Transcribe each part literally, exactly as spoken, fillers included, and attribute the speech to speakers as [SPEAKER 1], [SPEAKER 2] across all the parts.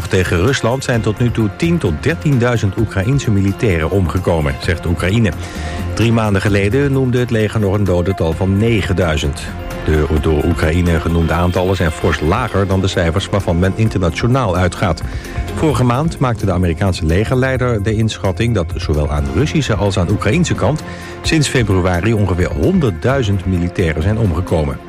[SPEAKER 1] oorlog tegen Rusland zijn tot nu toe tien tot dertienduizend Oekraïense militairen omgekomen, zegt Oekraïne. Drie maanden geleden noemde het leger nog een dodental van negenduizend. De door Oekraïne genoemde aantallen zijn fors lager dan de cijfers waarvan men internationaal uitgaat. Vorige maand maakte de Amerikaanse legerleider de inschatting dat zowel aan Russische als aan Oekraïnse kant sinds februari ongeveer honderdduizend militairen zijn omgekomen.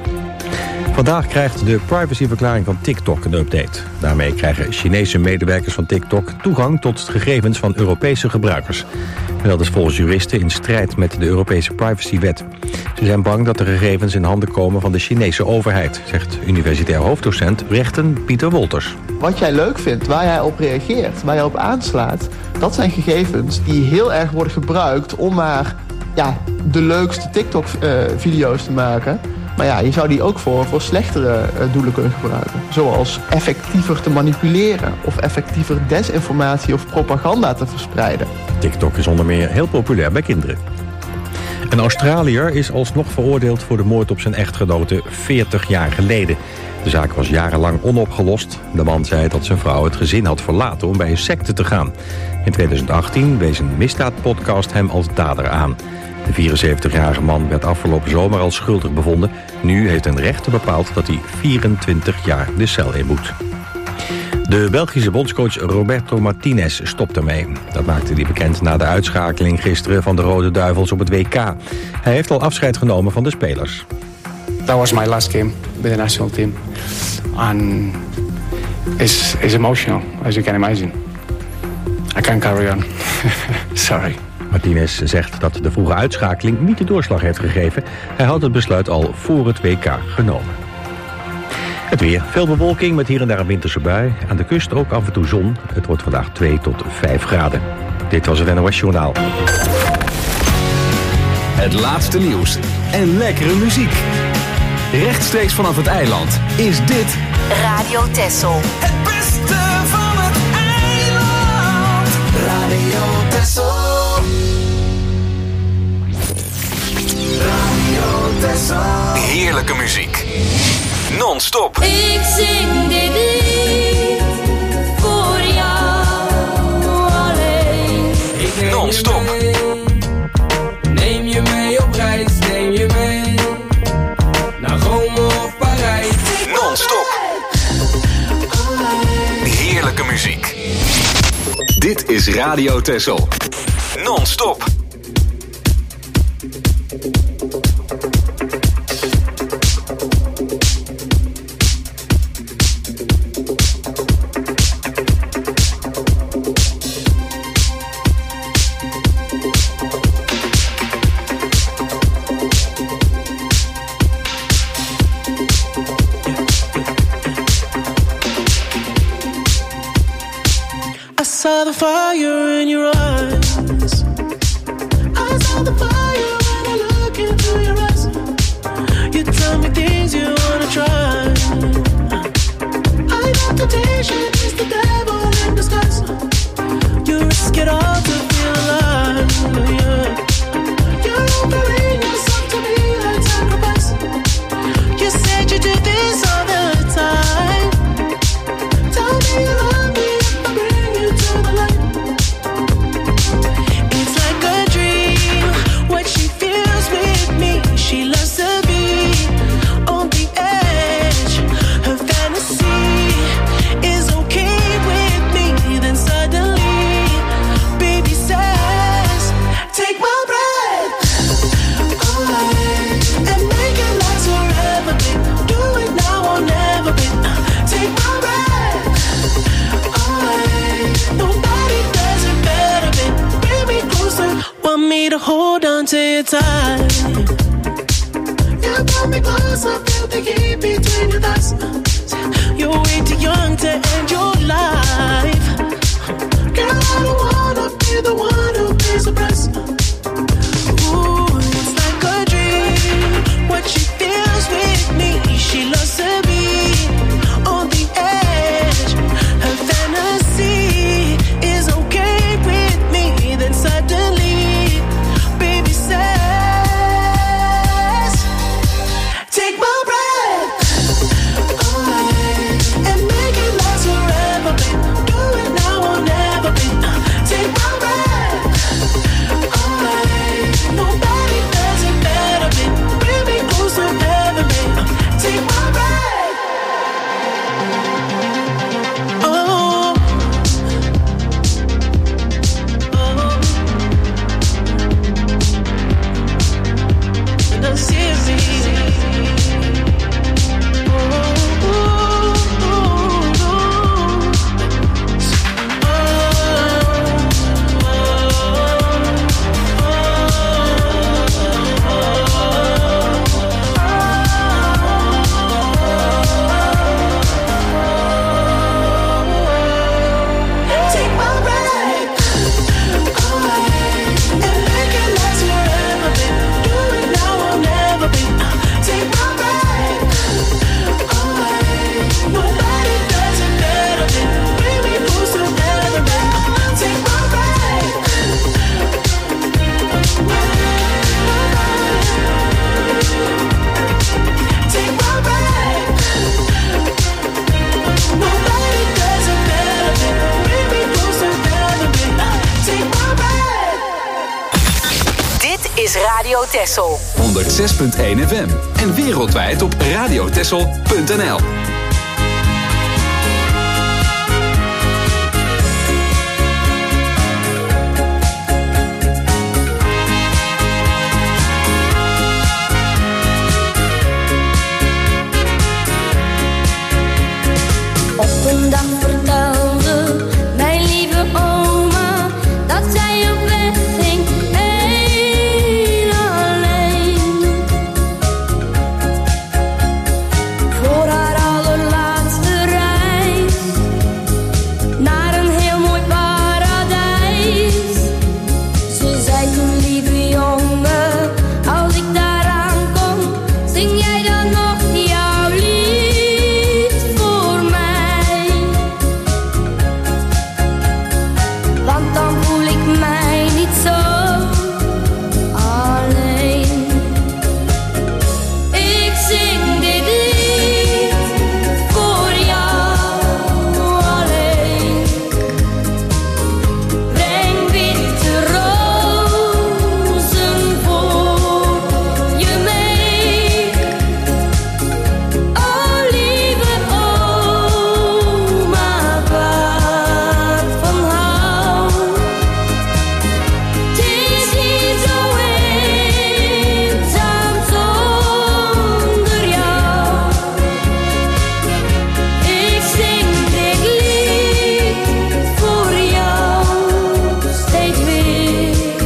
[SPEAKER 1] Vandaag krijgt de privacyverklaring van TikTok een update. Daarmee krijgen Chinese medewerkers van TikTok toegang tot gegevens van Europese gebruikers. En dat is volgens juristen in strijd met de Europese privacywet. Ze zijn bang dat de gegevens in handen komen van de Chinese overheid, zegt universitair hoofddocent rechten Pieter Wolters.
[SPEAKER 2] Wat jij leuk vindt, waar jij op reageert, waar jij op aanslaat, dat zijn gegevens die heel erg worden gebruikt om maar ja, de leukste TikTok-video's uh, te maken. Maar ja, je zou die ook voor, voor slechtere uh, doelen kunnen gebruiken. Zoals effectiever te manipuleren of effectiever desinformatie of propaganda te verspreiden.
[SPEAKER 1] TikTok is onder meer heel populair bij kinderen. Een Australiër is alsnog veroordeeld voor de moord op zijn echtgenote veertig jaar geleden. De zaak was jarenlang onopgelost. De man zei dat zijn vrouw het gezin had verlaten om bij een secte te gaan. In tweeduizend achttien wees een misdaadpodcast hem als dader aan. De vierenzeventigjarige man werd afgelopen zomer al schuldig bevonden. Nu heeft een rechter bepaald dat hij vierentwintig jaar de cel in moet. De Belgische bondscoach Roberto Martinez stopt ermee. Dat maakte hij bekend na de uitschakeling gisteren van de Rode Duivels op het W K. Hij heeft al afscheid genomen van de spelers.
[SPEAKER 3] That was my last game with the national team. And it's, it's emotional, as you can imagine. I can't carry on. Sorry.
[SPEAKER 1] Martinez zegt dat de vroege uitschakeling niet de doorslag heeft gegeven. Hij had het besluit al voor het W K genomen. Het weer. Veel bewolking met hier en daar een winterse bui. Aan de kust ook af en toe zon. Het wordt vandaag twee tot vijf graden. Dit was het N O S Journaal.
[SPEAKER 4] Het laatste nieuws en lekkere muziek. Rechtstreeks vanaf het eiland is dit
[SPEAKER 5] Radio Texel.
[SPEAKER 6] Het beste van het eiland. Radio Texel. Radio Texel.
[SPEAKER 4] heerlijke muziek. Non-stop.
[SPEAKER 7] Ik zing dit lied voor jou alleen.
[SPEAKER 4] Non-stop.
[SPEAKER 8] Neem je mee op reis, neem je mee naar Rome of Parijs.
[SPEAKER 4] Non-stop. Heerlijke muziek. Dit is Radio Texel. Non-stop.
[SPEAKER 9] I saw the fire in your eyes. I saw the fire when I look into your eyes. You tell me things you wanna try. I know temptation is the devil in disguise. You risk it all to feel alive. Yeah. You're offering yourself to me like sacrifice. You said you do this all the time. Tell me you love me. She loves to be on the edge. Her fantasy is okay with me. Then suddenly, baby says, take my breath away and make it last forever, babe. Do it now or never, babe. Take my breath away. Nobody does it better, babe. Bring me closer. Want me to hold on to your tight. Pull me close, I feel the heat between your thighs. You're way too young to end your life. Girl, I don't wanna be the one who pays the price. Ooh, it's like a dream. What she feels with me, she loves to be on the edge. Her fantasy is okay with me. Then suddenly, baby says, take my breath away and make it last forever.
[SPEAKER 5] Radio Texel.
[SPEAKER 4] honderd zes punt één F M. En wereldwijd op radiotexel punt n l.
[SPEAKER 7] Op een dag vertelde mijn lieve oma dat zij op weg ging, heel alleen. Voor haar allerlaatste reis naar een heel mooi paradijs. Ze zei toen, lieve jongen, als ik daar aankom, zing jij dan nog jouw lied voor mij? Want dan voel ik mij niet zo alleen. Ik zing dit lied voor jou alleen. Breng witte rozen voor je mee. O lieve oma, waar van hou. Het is hier zo eenzaam zonder jou. Ik zing dit lied voor jou steeds weer.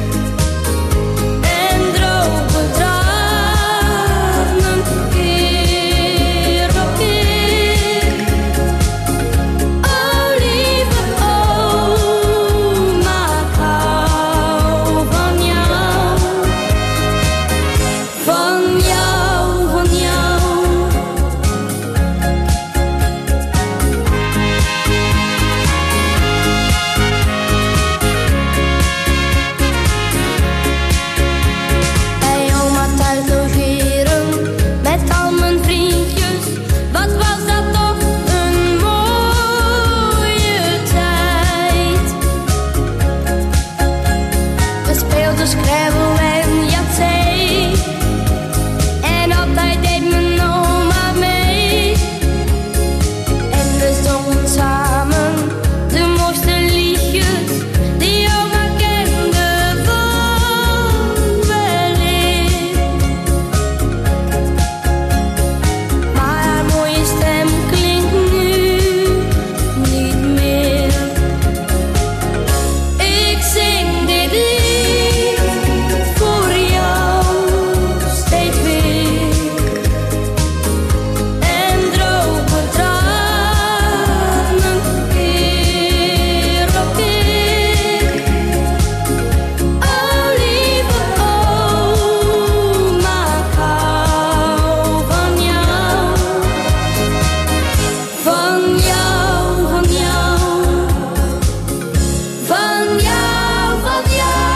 [SPEAKER 7] En droge tranen keer op keer. O lieve oma, ik hou van jou. Van jou, van jou. Bij oma thuis logeren met al mijn vriendjes. Wat was dat toch een mooie tijd. We speelden Scrabble en Yatzee. En altijd deed mijn oma mee. En we zongen samen de mooiste liedjes die oma kende van weleer. Maar haar mooie stem klinkt nu niet meer. Ik zing dit lied voor jou steeds weer. En droge tranen keer op keer. O lieve oma, ik hou van jou. Van jou, van jou. Van jou, van jou.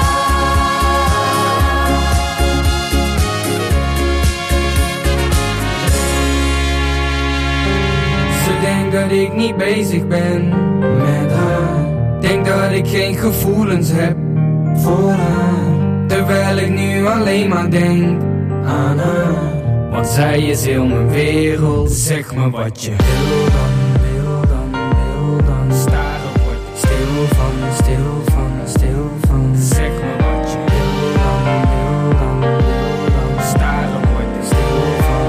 [SPEAKER 8] Ze denkt dat ik niet bezig ben met haar. Denk dat ik geen gevoelens heb voor haar. Terwijl ik nu alleen maar denk aan haar. Want zij is heel mijn wereld. Zeg me wat je wil dan, wil dan, wil dan. Staren word ik stil van, stil van, stil van. Zeg me wat je wil dan, wil dan, wil dan. Staren word ik stil van.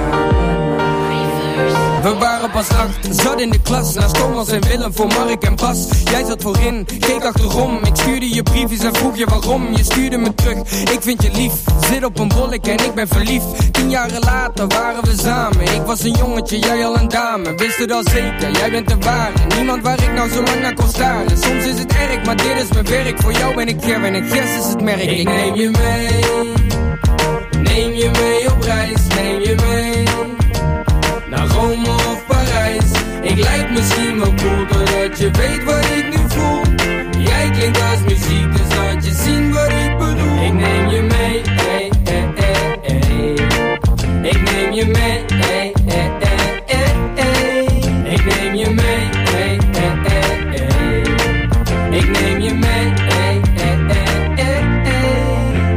[SPEAKER 8] We waren pas acht, zat in de klas. Naast Thomas en Willem voor Mark en Bas. Jij zat voorin, keek achterom. Ik stuurde je briefjes en vroeg je waarom. Je stuurde me terug, ik vind je lief. Zit op een bollek en ik ben verliefd. Tien jaren later waren we samen. Ik was een jongetje, jij al een dame. Wist het al zeker, jij bent de ware. Niemand waar ik nou zo lang naar kon staren. Soms is het erg, maar dit is mijn werk. Voor jou ben ik Ger en ik Gers is het merk. Ik neem je mee, neem je mee op reis. Neem je mee naar Rome of Parijs. Ik lijk misschien wel cool, doordat je weet wat ik nu voel. Jij klinkt als muziek, dus laat je zien wat ik bedoel. Ik neem je mee, hey, hey, hey, hey. Ik neem je mee, hey, hey, hey, hey, hey. Ik neem je mee, hey, hey, hey, hey. Ik neem je mee, hey, hey, hey, hey, hey. Ik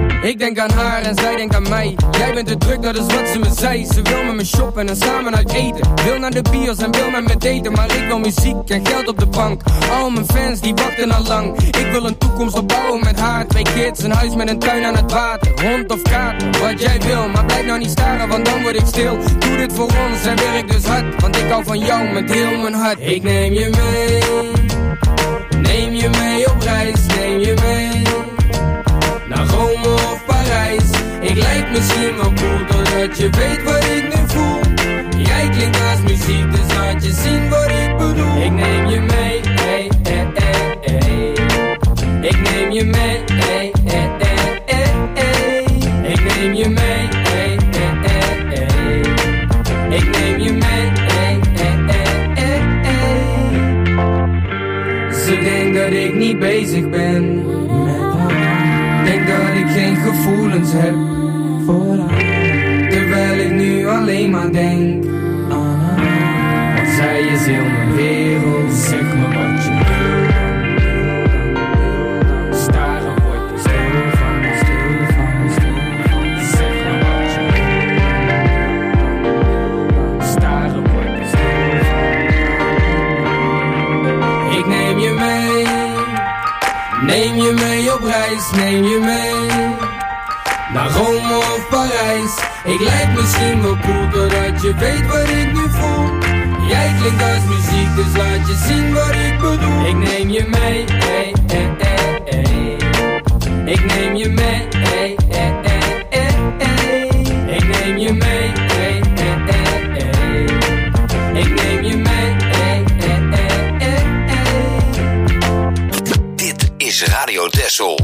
[SPEAKER 8] denk aan haar en zij denkt aan mij. Jij bent te druk, dat is wat ze me zei. Ze wil met me shoppen en samen uit eten. Wil naar de bios en wil met me daten. Maar ik wil muziek en geld op de bank. Al mijn fans die wachten al lang. Ik wil een toekomst opbouwen met haar. Twee kids, een huis met een tuin aan het water. Hond of kaart, wat jij wil. Maar blijf nou niet staren, want dan word ik stil. Doe dit voor ons en werk dus hard. Want ik hou van jou met heel mijn hart. Ik neem je mee. Neem je mee op reis, neem je mee. Naar Rome of Parijs. Ik lijk misschien wel cool, doordat je weet wat ik nu voel. Jij klinkt als muziek, dus laat je zien wat ik bedoel. Ik neem je mee, hey, hey, hey, hey. Ik neem je mee, hey, hey, hey, hey, hey. Ik neem je mee, hey, hey, hey, hey. Ik neem je mee, hey, hey, hey, hey, hey. Ze denkt dat ik niet bezig ben. Denk dat ik geen gevoelens heb voor haar. Terwijl ik nu alleen maar denk aan haar. Want zij is heel mijn wereld. Zeg me wat je wil. Staren word je stil van, stil van, stil van. Zeg me wat je wil. Staren word je stil van. Ik neem je mee. Neem je mee op reis, neem je mee. Naar Rome of Parijs. Ik lijk misschien wel cool, doordat je weet wat ik nu voel. Jij klinkt als muziek, dus laat je zien wat ik bedoel. Ik neem je mee, hey, hey, hey, hey. Ik neem je mee, hey, hey, hey, hey, hey. Ik neem je mee, hey, hey, hey, hey. Ik neem je mee, hey, hey, hey, hey, hey.
[SPEAKER 5] Dit is Radio Texel.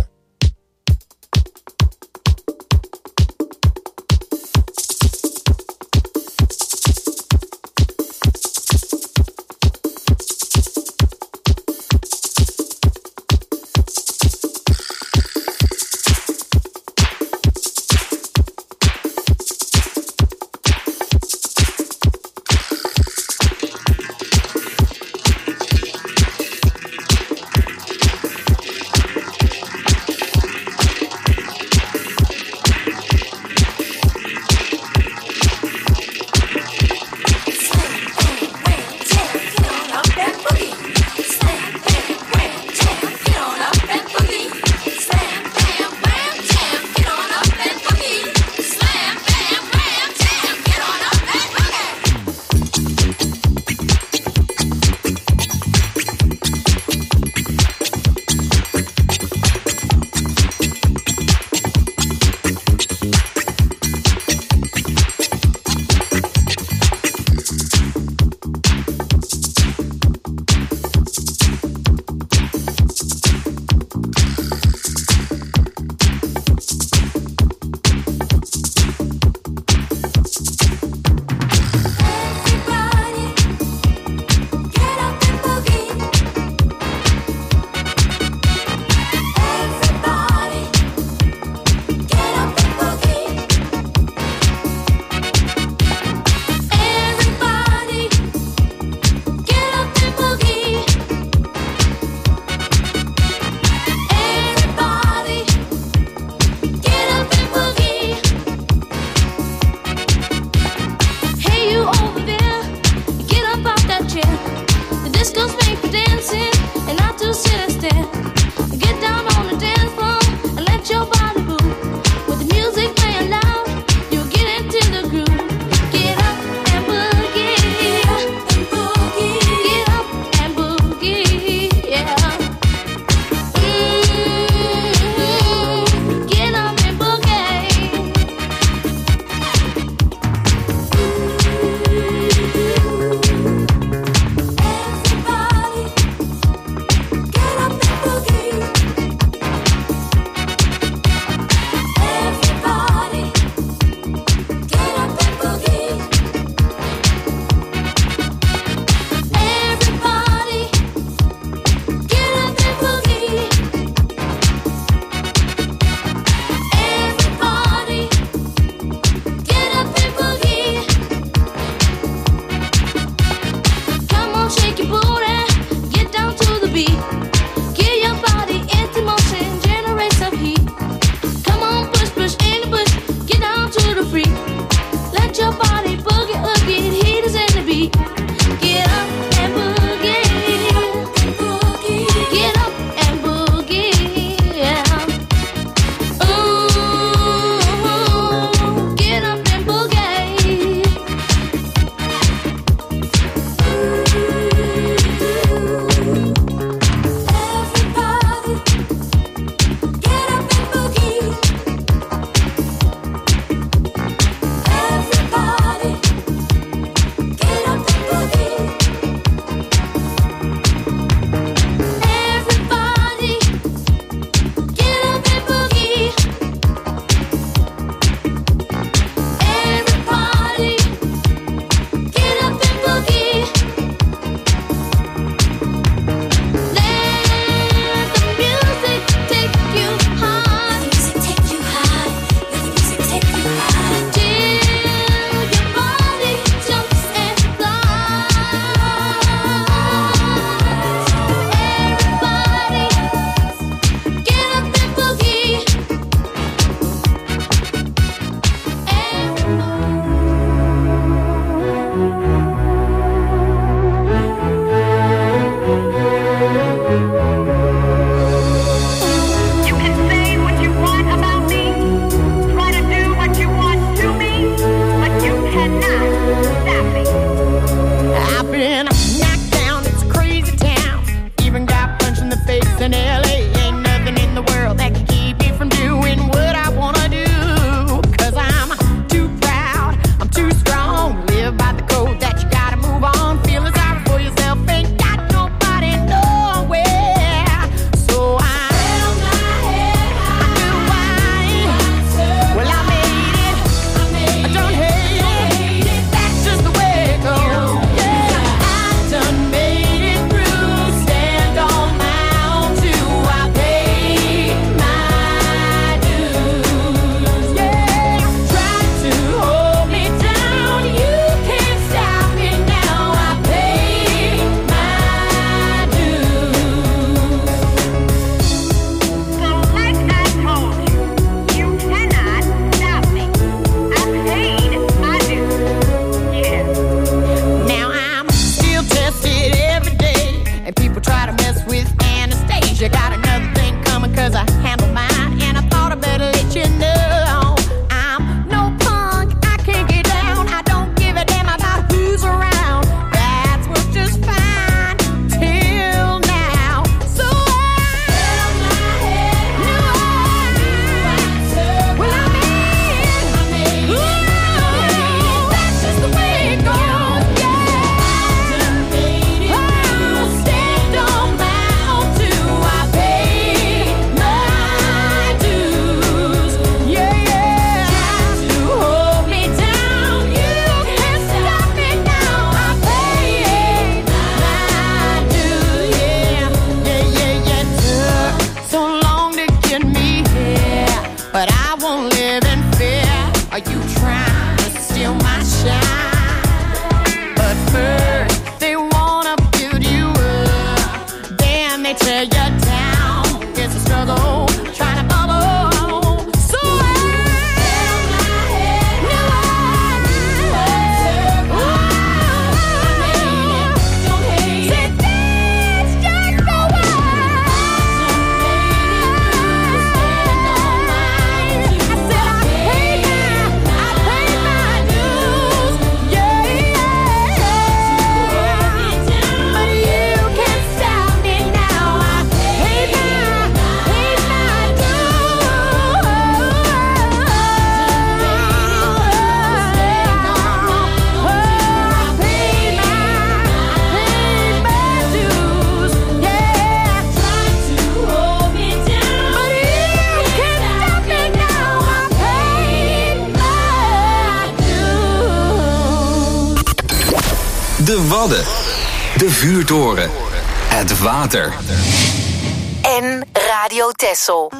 [SPEAKER 4] De Wadden. De Vuurtoren. Het water.
[SPEAKER 10] En Radio Texel.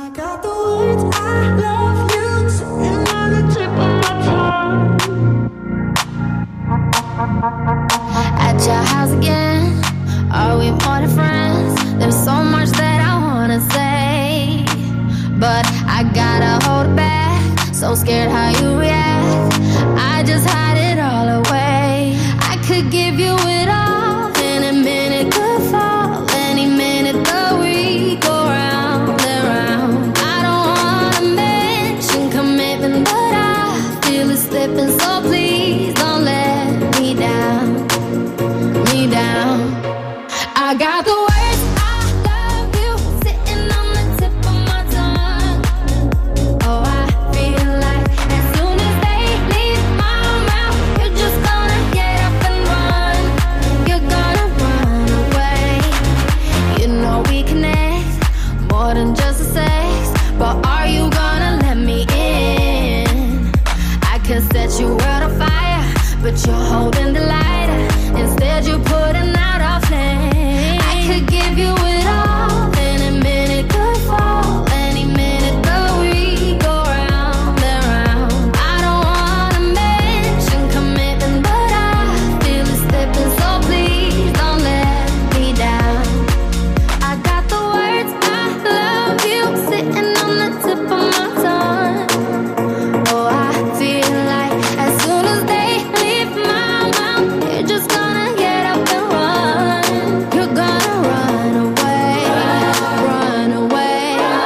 [SPEAKER 7] At your house again, are we more than friends? There's so much that I wanna say, but I gotta hold it back. So scared how you react, I just hide it all away. I could give you it all, and a minute could fall. Any minute the we go round and round. I don't wanna mention commitment, but I feel it slipping, so please don't let me down, me down. I got the words, I love you, sitting on the tip of my tongue. Oh, I feel like as soon as they leave my mouth, you're just gonna get up and run. You're gonna run away. You know we connect more than just a sex, but are you gonna let me in? I could set your world on fire, but you're holding the lighter. Instead you're putting out our flame. I could give you it all, and a minute could fall. Any minute that we go round and round. I don't wanna mention commitment, but I feel it slipping, so please don't let me down. I got the words, I love you, sitting on the tip of my tongue. Oh, I feel like as soon as they leave my mouth, you're just gonna get up and run. You're gonna run away, run away,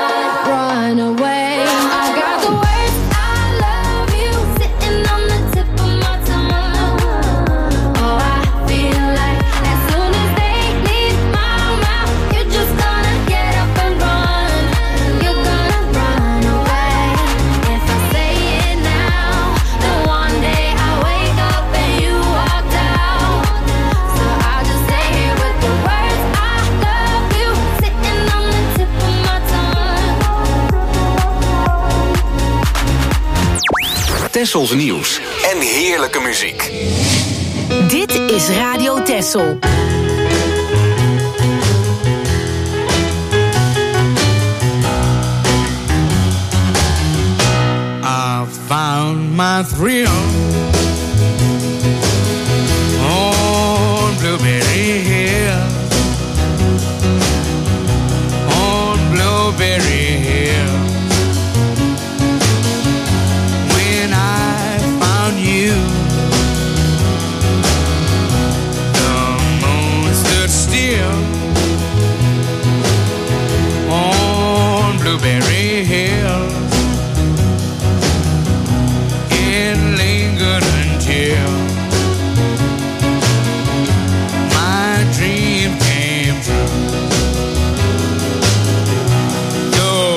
[SPEAKER 7] run away. I got the words, I love you, sitting on the tip of my tongue. Oh, I feel like as soon as they leave my mouth, you're just gonna get up and run. You're gonna run away. If I say it now, then one day I wake up and you walked out. So I'll just stay here with the words, I love you, sitting on the tip of my tongue.
[SPEAKER 4] Tessels nieuws en heerlijke muziek.
[SPEAKER 10] Dit is Radio Texel.
[SPEAKER 6] I found my thrill on Blueberry Hill, on Blueberry Hill. When I found you, the moon stood still on Blueberry Hill. It lingered until my dream came true. Though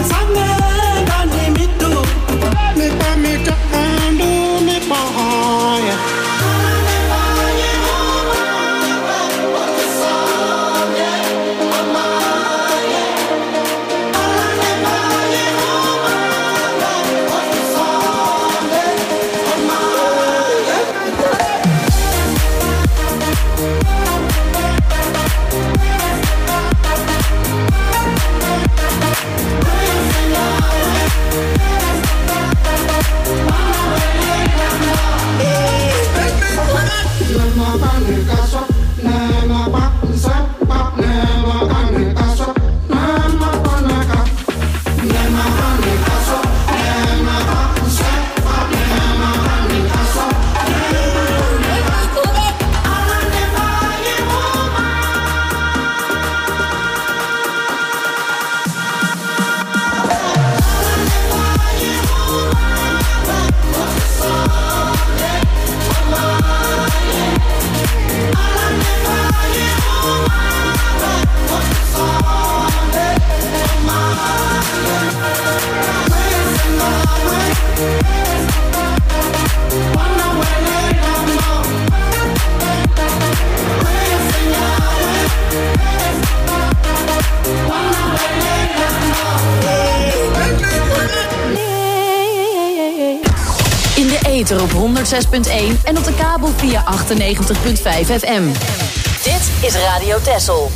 [SPEAKER 10] Op honderdzes punt één en op de kabel via achtennegentig punt vijf F M. Dit is Radio Texel.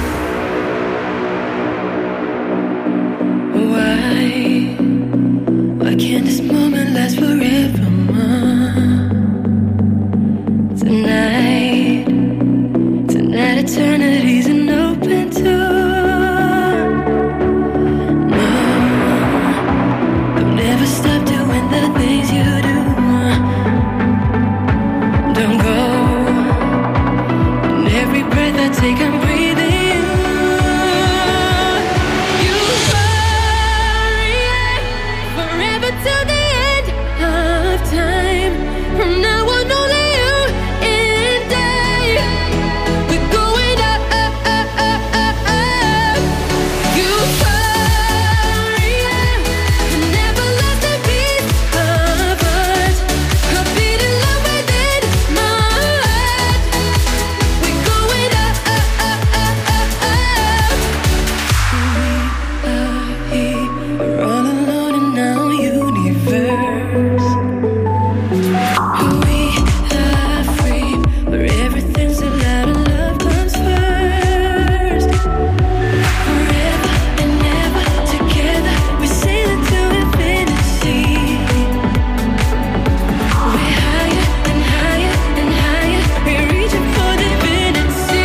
[SPEAKER 9] Why? Why can't this moment last forever? Tonight, tonight eternity's an open door. No, I've never stopped doing the things you do. Don't go. And every breath I take, I'm breathing. You hurry forever till the end of time. From now on, only you and I. We're going up, up, up, up, up, up. You hurry, never lost a beat of us. A beat in love within my heart. We're going up, up, up, up, up, up. We are here, we're all alone in our universe. We are free, where everything's allowed and love comes first. Forever and ever together, we're sailing to infinity. We're higher and higher and higher, we're reaching for divinity.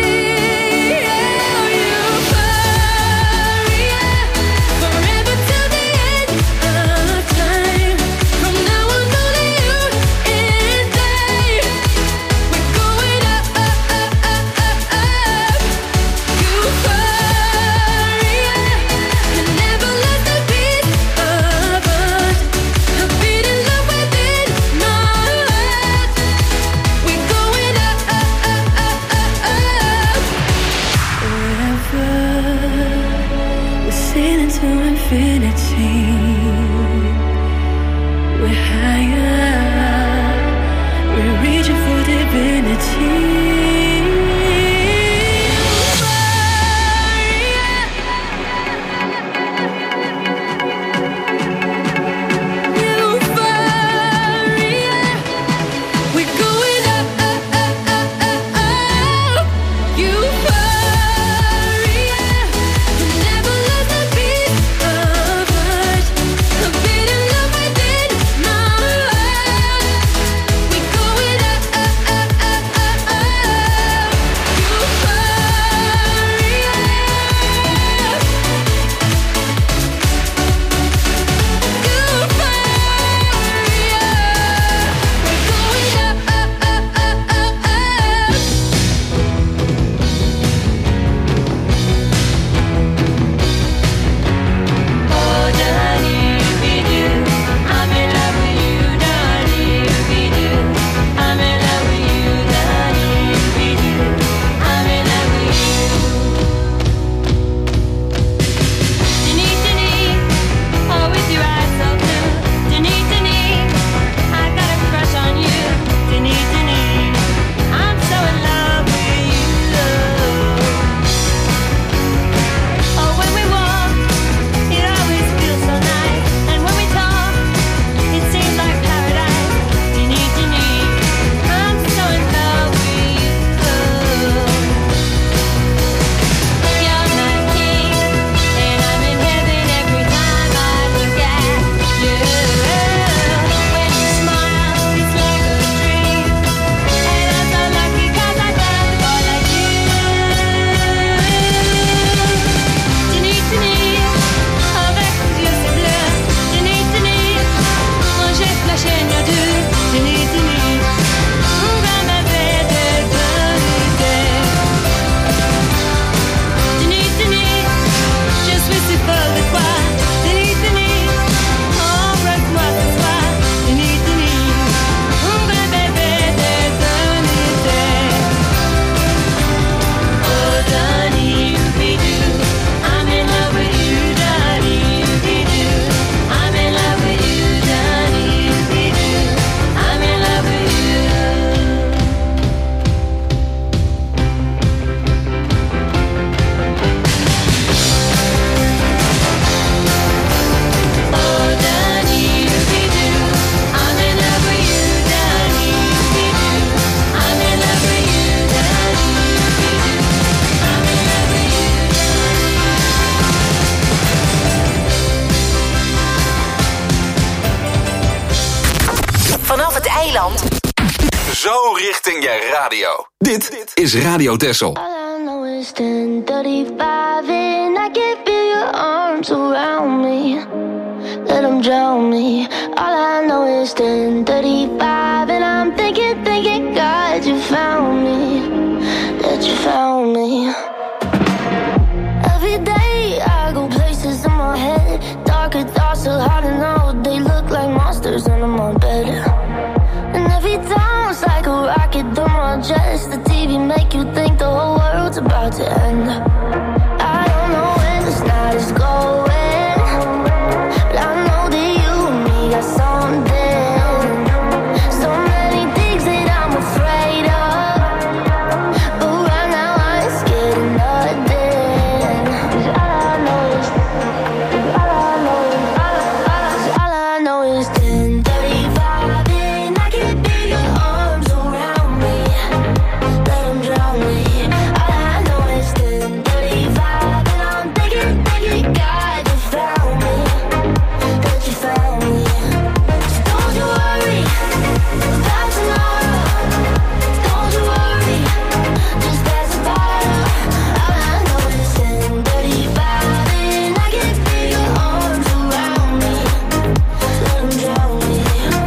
[SPEAKER 9] Oh, you hurry, forever till the end of time. From now on, only you and I. We're going up, up, up, up, up, up. You hurry, and never let the beat of us. A beat in love within my heart. We're going up, up, up, up, up, up. Forever, we're sailing to infinity. We're higher, we're reaching for divinity. Euphoria, we're going up, up, up, up, up, up. Euphoria, never let the beat of us.
[SPEAKER 10] eiland.
[SPEAKER 4] Zo richting je radio. Dit is Radio Texel.
[SPEAKER 7] All I know is ten thirty-five and I can feel your arms around me. Let them drown me. All I know is ten thirty-five and I'm thinking, thinking, God, you found me. That you found me. Every day I go places in my head. Darker thoughts so hard to know. They look like monsters under my bed. And every time it's like a rocket through my chest. The T V make you think the whole world's about to end. I don't know where this night is going, but I know that you and me got something. So many things that I'm afraid of, but right now I ain't scared of nothing. 'Cause all I know is, 'cause all I know is, 'cause all I know is ten thirty-five and I can feel your arms around me. Let them drown me. All I know is ten thirty-five and I'm thinking, thinking, God, you found me. That you found me. So don't you worry about tomorrow. Don't you worry, just pass the bottle. All I know is ten thirty-five and I can feel your arms around me. Let them drown me.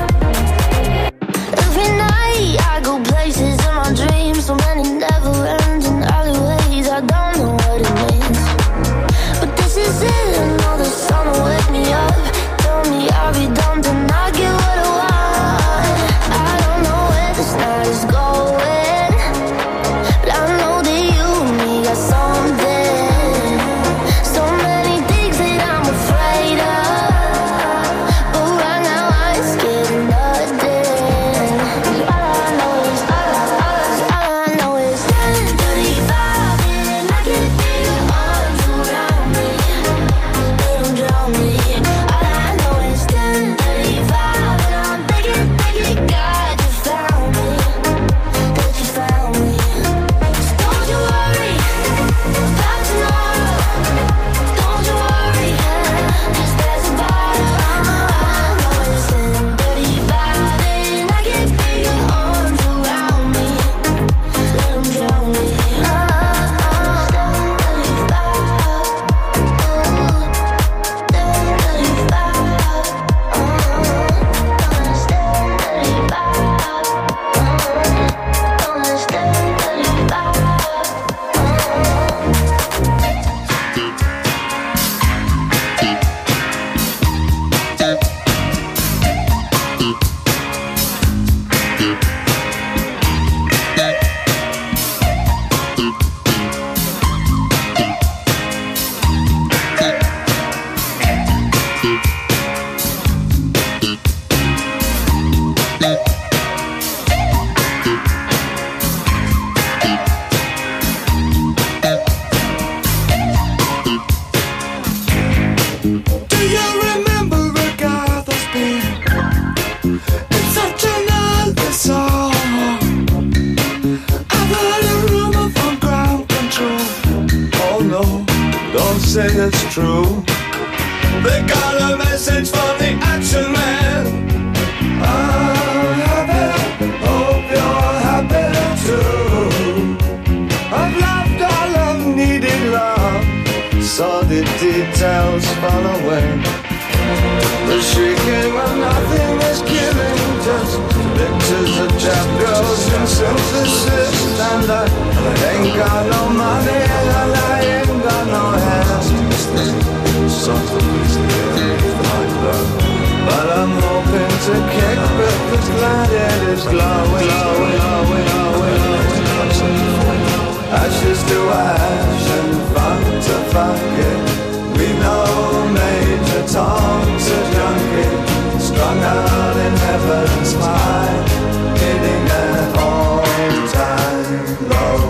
[SPEAKER 7] Every night I go places in my dreams. So many never-ending alleyways. I don't know what it means, but this is it. I know the sun will wake me up. Tell me I'll be dumb to not get what I want. I don't know where this night is going, but I know that you and me got something. So many things that I'm afraid of, but right now I ain't scared of nothing. 'Cause all I know is, all I, all I know is ten thirty-five and I can feel your arms around me. Let them drown me. All I know is ten thirty-five and I'm thinking, thinking, God, you found me. That you found me. So don't you worry about tomorrow. Don't you worry, just pass the bottle. All I know is ten thirty-five and I can feel your arms around me. Let them drown me. Oh,
[SPEAKER 6] Do you remember Agatha's Spin? It's such an ugly song. I've heard a rumor from ground control. Oh no, don't say it's true. They got a message from the Action Man. I'm happy, hope you're happy too. I've loved all I've needed love. Saw the details fall away. The shrieking when nothing is given, just pictures of trap girls and synthesis. And I, I ain't got no money and I ain't got no hands. Something's like that. But I'm hoping to kick back this light it is glowing, glowing, glowing, glowing, glowing. Ashes to ash and funk to funk it. We know Major Tom's a junkie, strung out in heaven's high, hitting an all-time low.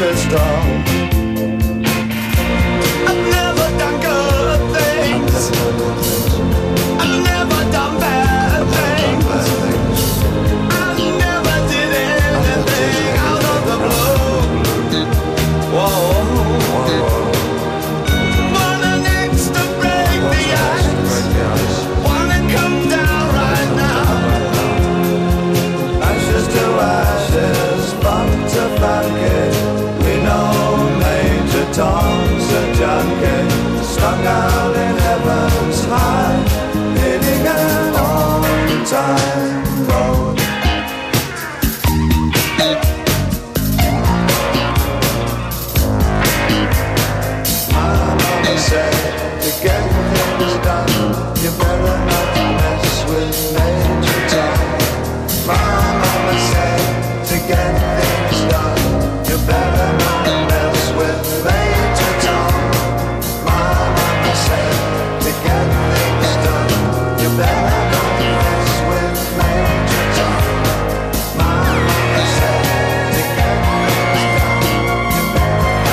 [SPEAKER 6] crystal. I've never done good things. I've never done bad things. I never did anything out of the blue. Whoa. Wanna next to break the ice. Wanna come down right now. Ashes to ashes, funk to funky. We know Major Tom's a junkie, stuck out in heaven's high, hitting an on-time road. My mama said, to get things done, you better not mess with Major Tom. My mama said, to get things done, you better not mess with Major Tom. My mama said, to get things done, you better not mess with Major Tom. My mama said, to get things done, you better not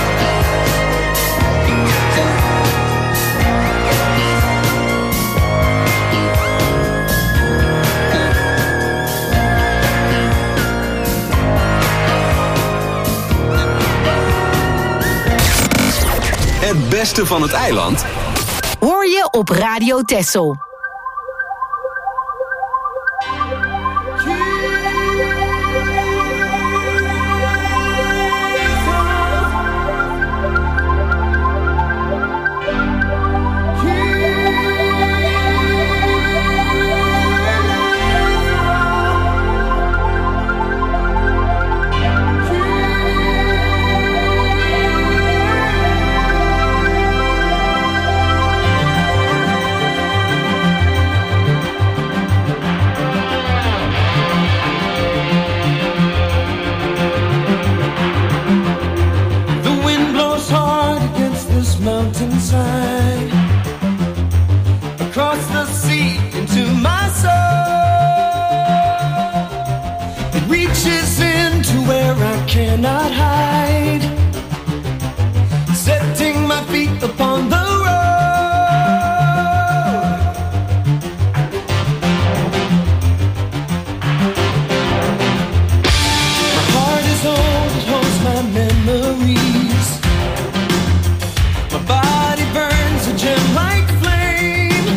[SPEAKER 4] Het beste van het eiland
[SPEAKER 10] Hoor je op Radio Texel.
[SPEAKER 6] mountainside, across the sea into my soul. It reaches into where I cannot hide, setting my feet upon the road. My heart is old, it holds my memories. My body burns a gem like flame,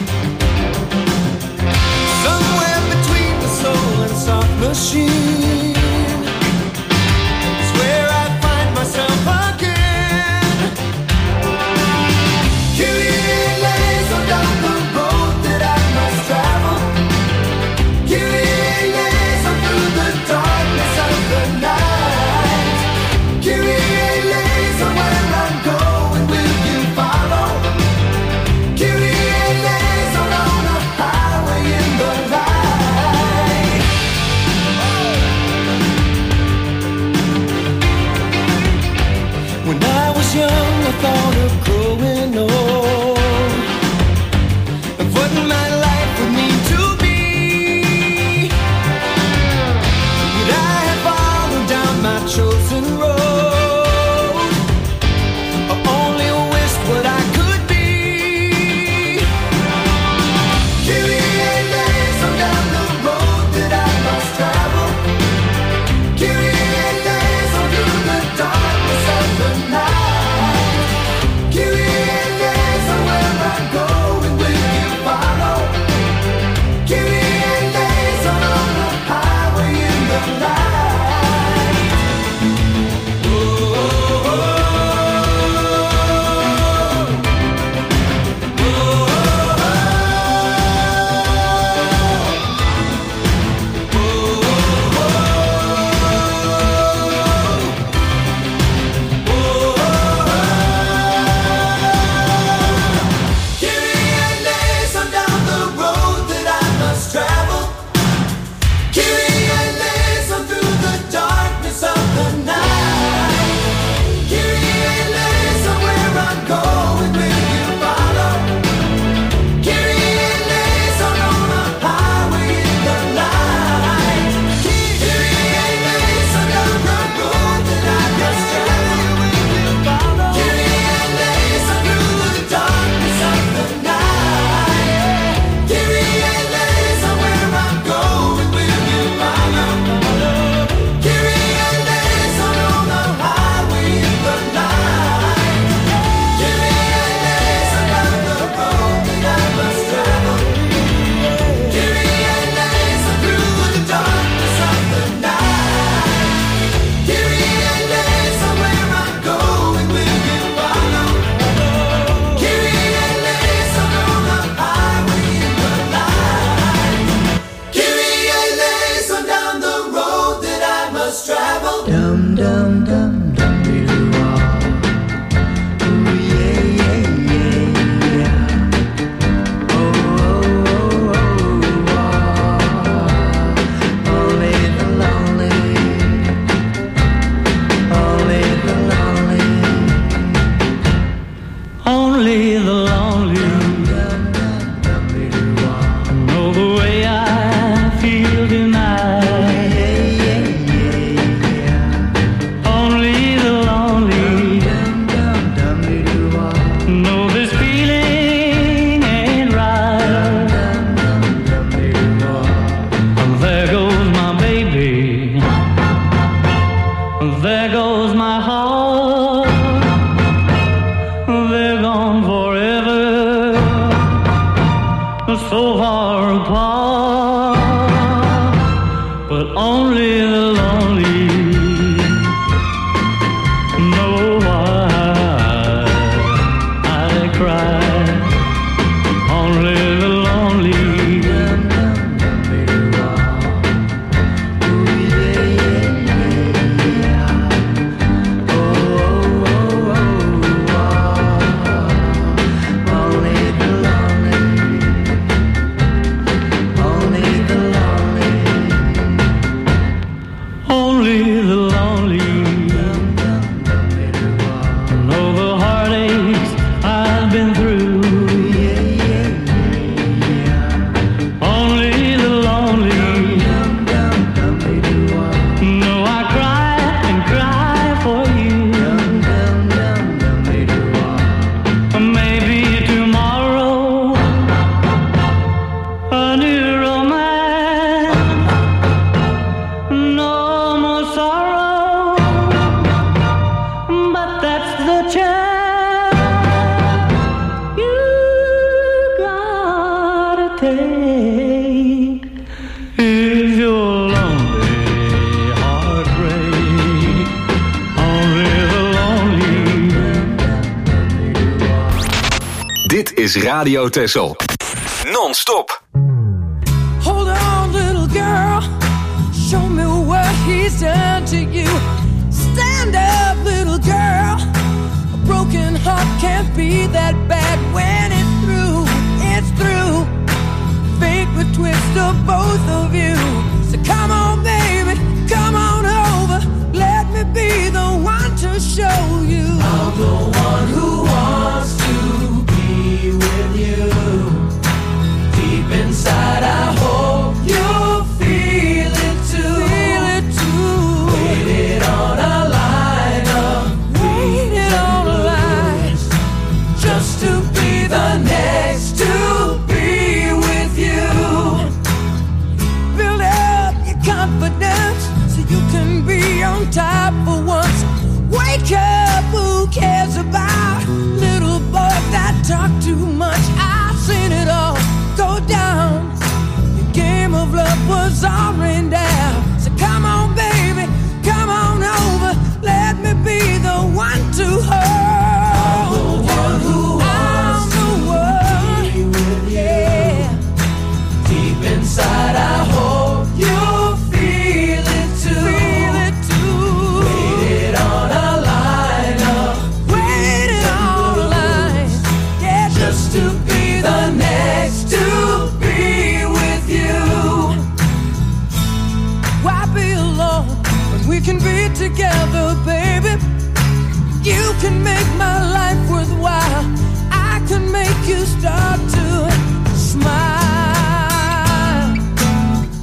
[SPEAKER 6] somewhere between the soul and soft machine is where I find myself again. Kyrie eleison, down the road that I must travel. Kyrie eleison, through the darkness of the night. Kyrie eleison, where I'm going, will you follow? Kyrie eleison, on a highway in the light. When I was young, I thought of growing old, of what my life would need to be. But I have followed down my chosen road, I only wished what I could be. Kyrie eleison, down the road that I must travel. Kyrie eleison, through the darkness of the night. Kyrie eleison, where I'm going, will you follow? Kyrie eleison, on a highway in the light.
[SPEAKER 11] only the lonely know why I cry. Only the lonely.
[SPEAKER 4] Is Radio Texel. Non-stop.
[SPEAKER 8] Hold on, little girl. Show me what he's done to you. Stand up, little girl. A broken heart can't be that bad when it's through. It's through. Fate would twist of both of you. So come on, baby. Come on over. Let me be the one to show you. I'm the one who wants to with you. Deep inside I hope you feel it too. Feel it too. Waited on a line of waited on a line just to be the next to be with you. Build up your confidence so you can be on top for once. Wake up, who cares about little boys that talk too much? I've seen it all go down. The game of love was all rained down. So come on, baby, come on over. Let me be the one to hold. I'm the one who wants to be with you. Yeah. Deep inside, I hope you feel it too. Feel it too. Waited on a line of waited on a line. Yeah, just to be the next to be with you. Why be alone when we can be together, baby? You can make my life worthwhile. I can make you start to smile.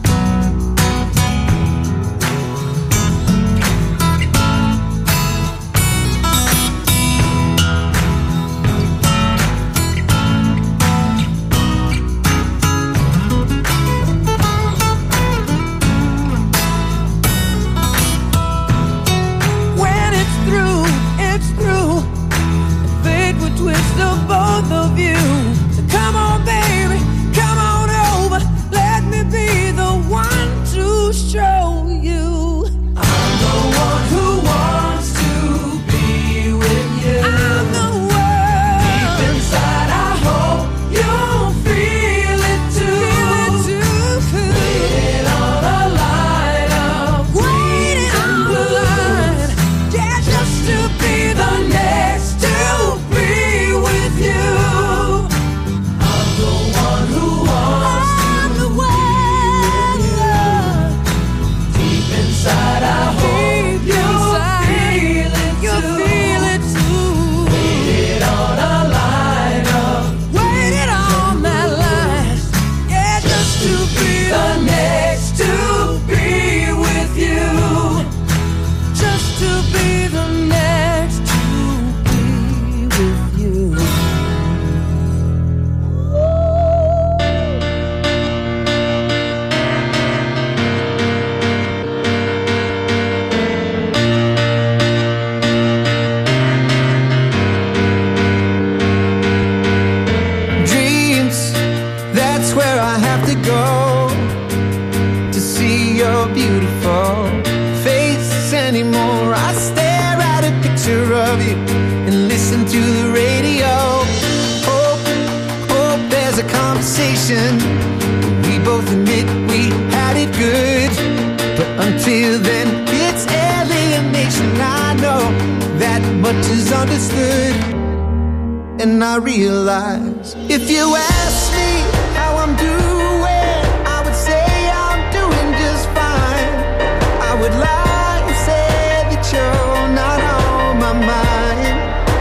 [SPEAKER 12] both admit we had it good. But until then, it's alienation. I know that much is understood. And I realize if you ask me how I'm doing, I would say I'm doing just fine. I would lie and say that you're not on my mind.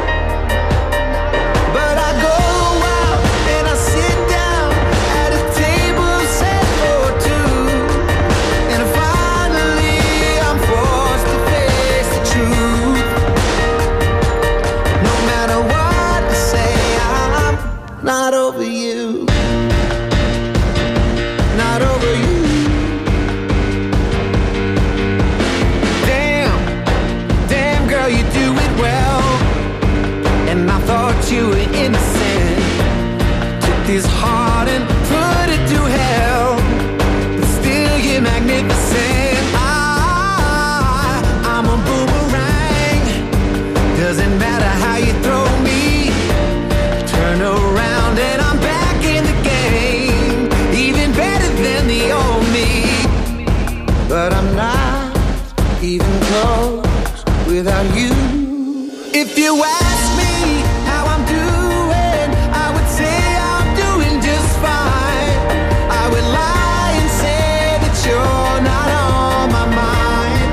[SPEAKER 12] But I go out and I sit down at a table set for two, and finally I'm forced to face the truth. No matter what I say, I'm not over you. Not over you. Damn, damn girl, you do it well. And I thought you were innocent. Took this heart and put it to hell. But still you're magnificent. I, I'm a boomerang. Doesn't matter how you throw me. Turn around and I'm back in the game. Even better than the old me. But I'm not even close without you. If you ask me how I'm doing, I would say I'm doing just fine. I would lie and say that you're not on my mind.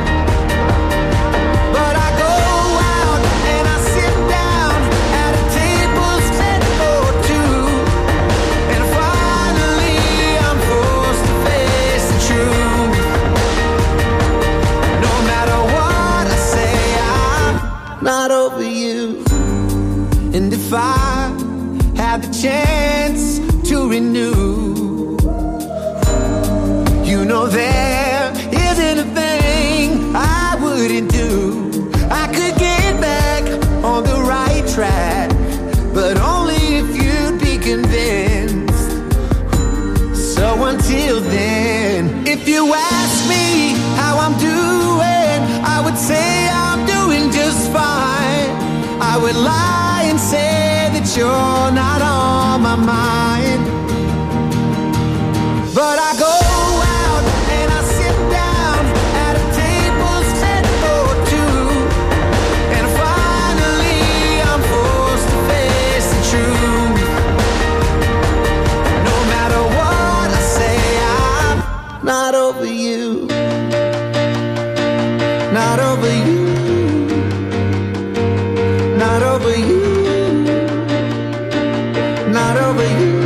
[SPEAKER 12] But I go out and I sit down at a table set for two, and finally I'm forced to face the truth. No matter what I say, I'm not over you. And if I had the chance to renew, you know there isn't a thing I wouldn't do. I could get back on the right track, but only if you'd be convinced. So until then, if you ask me how I'm doing, I would say I'm doing just fine. I would lie and say that you're not on my mind. But I go out and I sit down at a table set for two, and finally I'm forced to face the truth. No matter what I say, I'm not over you. Not over you. Not over you. Not over you.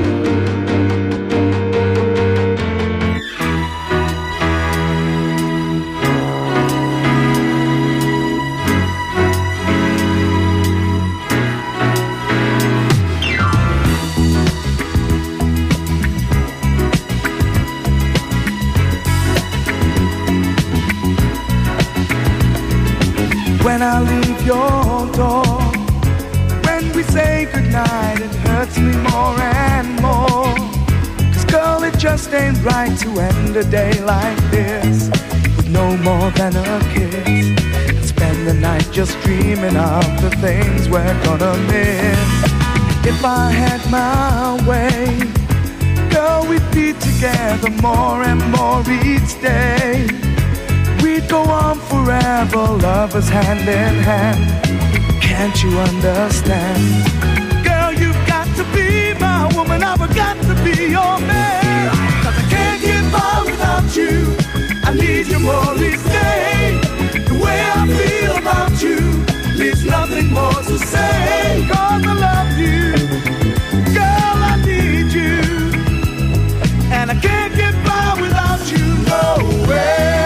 [SPEAKER 6] When I leave your door, when we say goodnight, it hurts me more and more. Cause girl, it just ain't right to end a day like this with no more than a kiss, and spend the night just dreaming of the things we're gonna miss. If I had my way, girl, we'd be together more and more each day. We'd go on forever, lovers hand in hand. Can't you understand? Girl, you've got to be my woman, I've got to be your man. Cause I can't get by without you. I need you more each day. The way I feel about you leaves nothing more to say. Cause I love you, girl, I need you, and I can't get by without you, no way.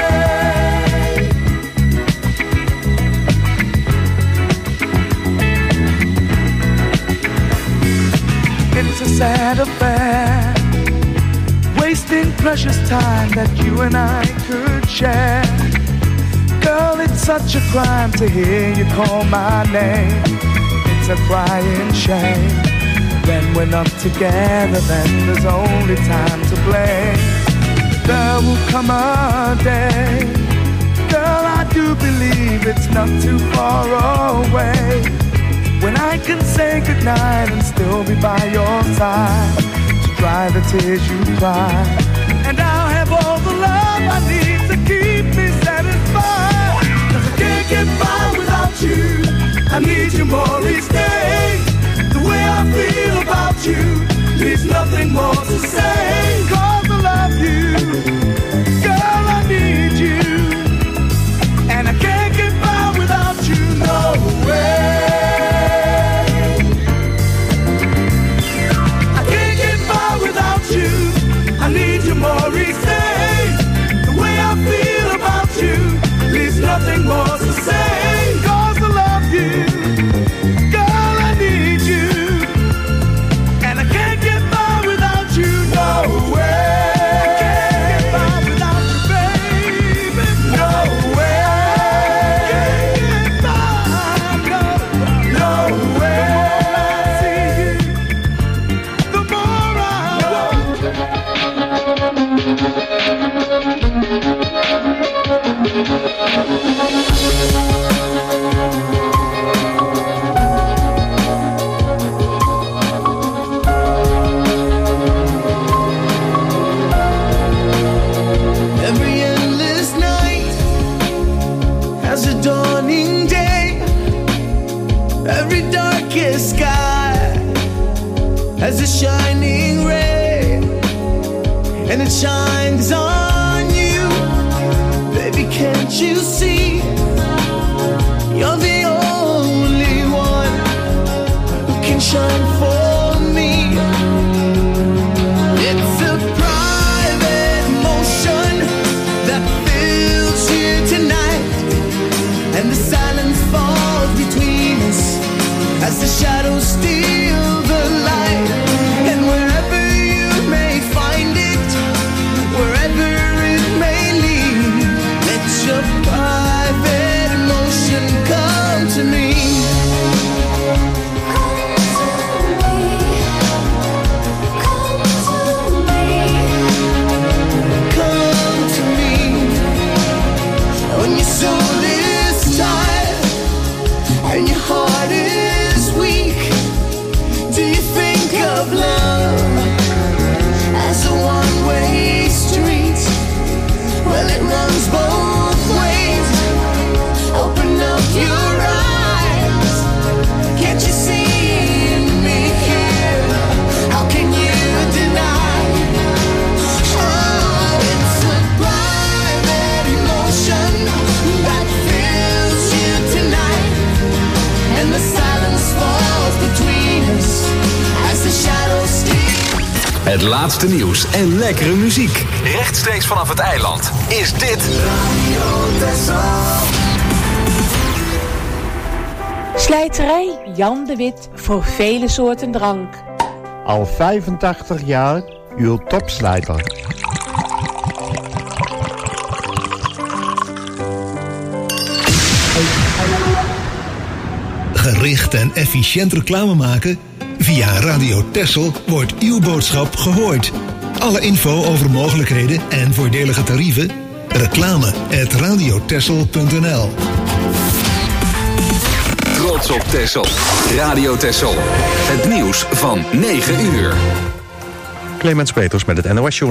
[SPEAKER 6] It's a sad affair, wasting precious time that you and I could share. Girl, it's such a crime to hear you call my name. It's a crying shame. When we're not together, then there's only time to blame. There will come a day, girl, I do believe it's not too far away, when I can say goodnight and still be by your side. So dry the tears you cry. And I'll have all the love I need to keep me satisfied. 'Cause I can't get by without you. I need you more each day. The way I feel about you leaves nothing more to say. 'Cause I love you, girl, I need you. And I can't get by without you, no way. I can't get by without you. I need you more each day. The way I feel about you leaves nothing more to say. 'Cause I love you, girl, I need you. And I can't get by without you, no way. I can't get by without you, baby, no way. I can't get by, no, no way. The more I see you, the more I want.
[SPEAKER 9] Every endless night has a dawning day. Every darkest sky has a shining ray, and it shines on you. Baby, can't you see? You're the only one who can shine for me. It's a private motion that fills you tonight, and the silence falls between us as the shadows steal the light. And wherever you may find it, wherever it may lead, let your private emotion come to me. Come to me. When your soul is tired and your heart is weak, do you think of love as a one-way street? Well, it runs both ways. Open up your eyes. Can't you see me here? How can you deny? Oh, it's a private emotion that fills you tonight, and the silence falls between us as the shadows steal.
[SPEAKER 4] Het laatste nieuws en lekkere muziek. Rechtstreeks vanaf het eiland is dit
[SPEAKER 6] Radio Texel.
[SPEAKER 13] Slijterij Jan de Wit voor vele soorten drank.
[SPEAKER 14] Al vijfentachtig jaar uw topslijter.
[SPEAKER 15] Gericht en efficiënt reclame maken? Via Radio Texel wordt uw boodschap gehoord. Alle info over mogelijkheden en voordelige tarieven? Reclame at radiotexel punt n l.
[SPEAKER 4] Trots op Texel. Radio Texel. Het nieuws van negen uur.
[SPEAKER 1] Clemens Peters met het N O S-journaal.